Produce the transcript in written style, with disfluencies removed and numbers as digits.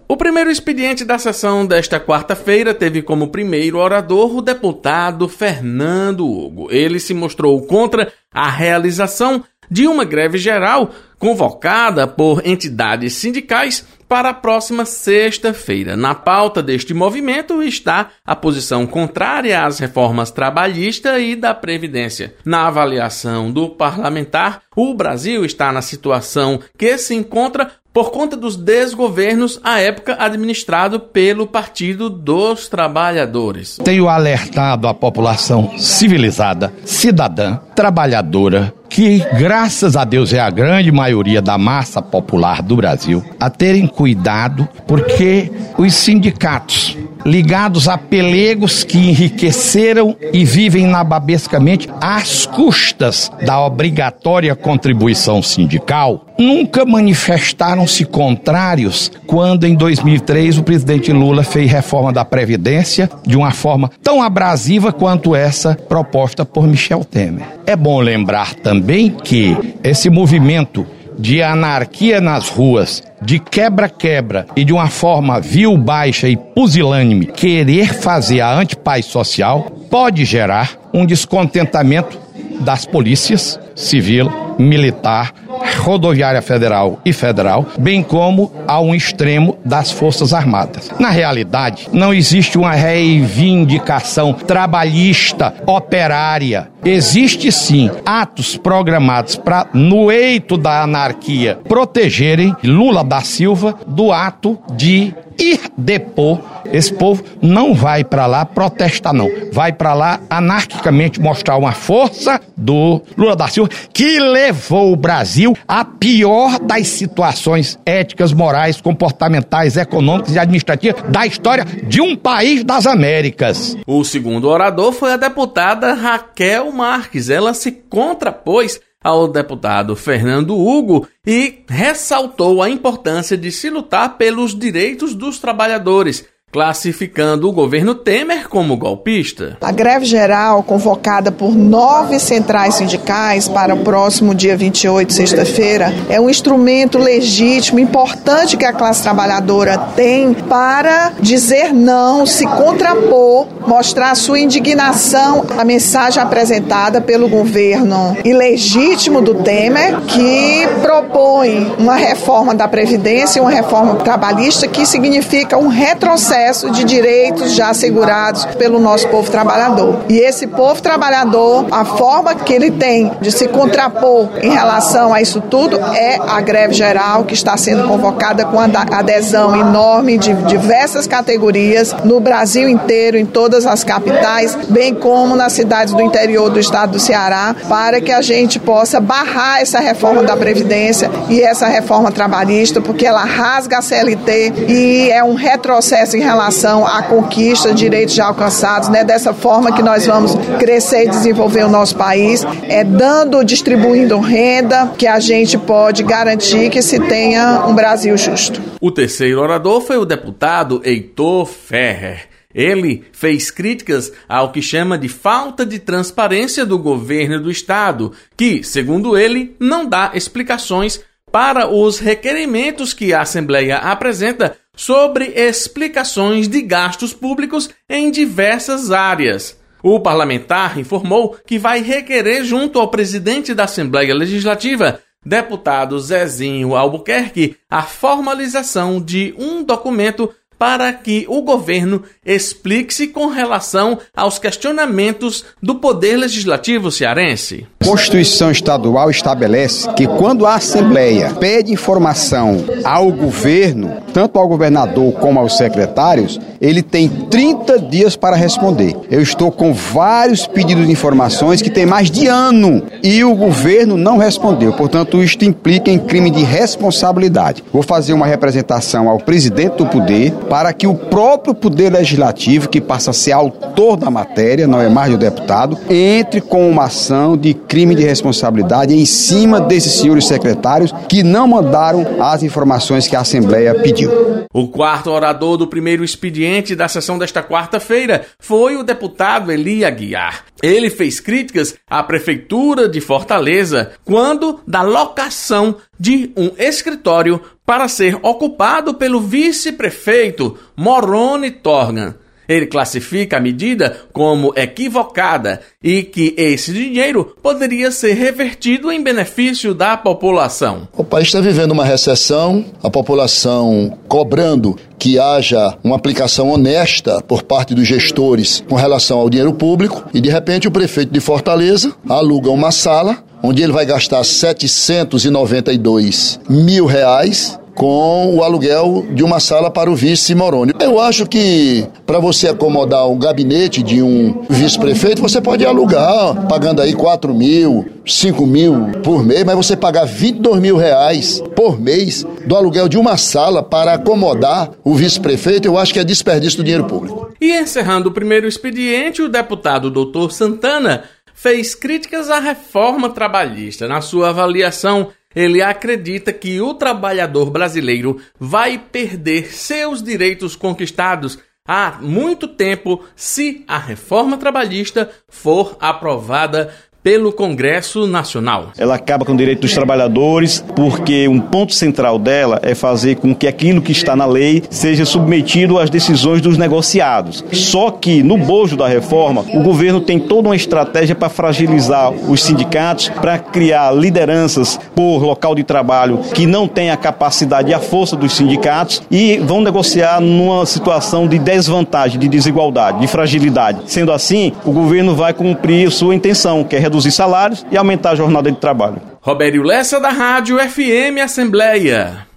O primeiro expediente da sessão desta quarta-feira teve como primeiro orador o deputado Fernando Hugo. Ele se mostrou contra a realização de uma greve geral convocada por entidades sindicais para a próxima sexta-feira. Na pauta deste movimento está a posição contrária às reformas trabalhista e da Previdência. Na avaliação do parlamentar, o Brasil está na situação que se encontra por conta dos desgovernos à época administrado pelo Partido dos Trabalhadores. Tenho alertado a população civilizada, cidadã, trabalhadora, que graças a Deus é a grande maioria da massa popular do Brasil, a terem cuidado, porque os sindicatos ligados a pelegos que enriqueceram e vivem nababescamente às custas da obrigatória contribuição sindical, nunca manifestaram-se contrários quando em 2003 o presidente Lula fez reforma da Previdência de uma forma tão abrasiva quanto essa proposta por Michel Temer. É bom lembrar também que esse movimento de anarquia nas ruas, de quebra-quebra e de uma forma vil, baixa e pusilânime, querer fazer a antipaz social, pode gerar um descontentamento das polícias civil, militar, rodoviária federal e federal, bem como a um extremo das Forças Armadas. Na realidade, não existe uma reivindicação trabalhista, operária. Existe sim atos programados para, no eito da anarquia, protegerem Lula da Silva do ato de ir depor. Esse povo não vai para lá protestar, não. Vai para lá anarquicamente mostrar uma força do Lula da Silva que levou o Brasil à pior das situações éticas, morais, comportamentais, econômicas e administrativas da história de um país das Américas. O segundo orador foi a deputada Raquel Marques. Ela se contrapôs ao deputado Fernando Hugo e ressaltou a importância de se lutar pelos direitos dos trabalhadores, classificando o governo Temer como golpista. A greve geral, convocada por 9 centrais sindicais para o próximo dia 28, sexta-feira, é um instrumento legítimo, importante que a classe trabalhadora tem para dizer não, se contrapor, mostrar sua indignação à mensagem apresentada pelo governo ilegítimo do Temer, que propõe uma reforma da Previdência e uma reforma trabalhista que significa um retrocesso de direitos já assegurados pelo nosso povo trabalhador. E esse povo trabalhador, a forma que ele tem de se contrapor em relação a isso tudo é a greve geral que está sendo convocada com adesão enorme de diversas categorias no Brasil inteiro, em todas as capitais, bem como nas cidades do interior do estado do Ceará, para que a gente possa barrar essa reforma da Previdência e essa reforma trabalhista, porque ela rasga a CLT e é um retrocesso em relação à conquista de direitos já alcançados, né? Dessa forma que nós vamos crescer e desenvolver o nosso país, distribuindo renda, que a gente pode garantir que se tenha um Brasil justo. O terceiro orador foi o deputado Heitor Ferrer. Ele fez críticas ao que chama de falta de transparência do governo do estado, que, segundo ele, não dá explicações para os requerimentos que a Assembleia apresenta sobre explicações de gastos públicos em diversas áreas. O parlamentar informou que vai requerer junto ao presidente da Assembleia Legislativa, deputado Zezinho Albuquerque, a formalização de um documento para que o governo explique-se com relação aos questionamentos do Poder Legislativo cearense. A Constituição Estadual estabelece que quando a Assembleia pede informação ao governo, tanto ao governador como aos secretários, ele tem 30 dias para responder. Eu estou com vários pedidos de informações que tem mais de ano e o governo não respondeu. Portanto, isto implica em crime de responsabilidade. Vou fazer uma representação ao presidente do Poder para que o próprio Poder Legislativo, que passa a ser autor da matéria, não é mais o deputado, entre com uma ação de crime de responsabilidade em cima desses senhores secretários que não mandaram as informações que a Assembleia pediu. O quarto orador do primeiro expediente da sessão desta quarta-feira foi o deputado Eli Aguiar. Ele fez críticas à Prefeitura de Fortaleza quando da locação de um escritório para ser ocupado pelo vice-prefeito Moroni Torgan. Ele classifica a medida como equivocada e que esse dinheiro poderia ser revertido em benefício da população. O país está vivendo uma recessão, a população cobrando que haja uma aplicação honesta por parte dos gestores com relação ao dinheiro público e, de repente, o prefeito de Fortaleza aluga uma sala onde ele vai gastar R$792 mil com o aluguel de uma sala para o vice Moroni. Eu acho que para você acomodar o gabinete de um vice-prefeito, você pode alugar, pagando aí 4 mil, 5 mil por mês, mas você pagar R$22 mil por mês do aluguel de uma sala para acomodar o vice-prefeito, eu acho que é desperdício do dinheiro público. E encerrando o primeiro expediente, o deputado Dr. Santana fez críticas à reforma trabalhista. Na sua avaliação, ele acredita que o trabalhador brasileiro vai perder seus direitos conquistados há muito tempo se a reforma trabalhista for aprovada pelo Congresso Nacional. Ela acaba com o direito dos trabalhadores, porque um ponto central dela é fazer com que aquilo que está na lei seja submetido às decisões dos negociados. Só que, no bojo da reforma, o governo tem toda uma estratégia para fragilizar os sindicatos, para criar lideranças por local de trabalho que não tem a capacidade e a força dos sindicatos e vão negociar numa situação de desvantagem, de desigualdade, de fragilidade. Sendo assim, o governo vai cumprir sua intenção, que é reduzir salários e aumentar a jornada de trabalho. Robério Lessa, da Rádio FM Assembleia.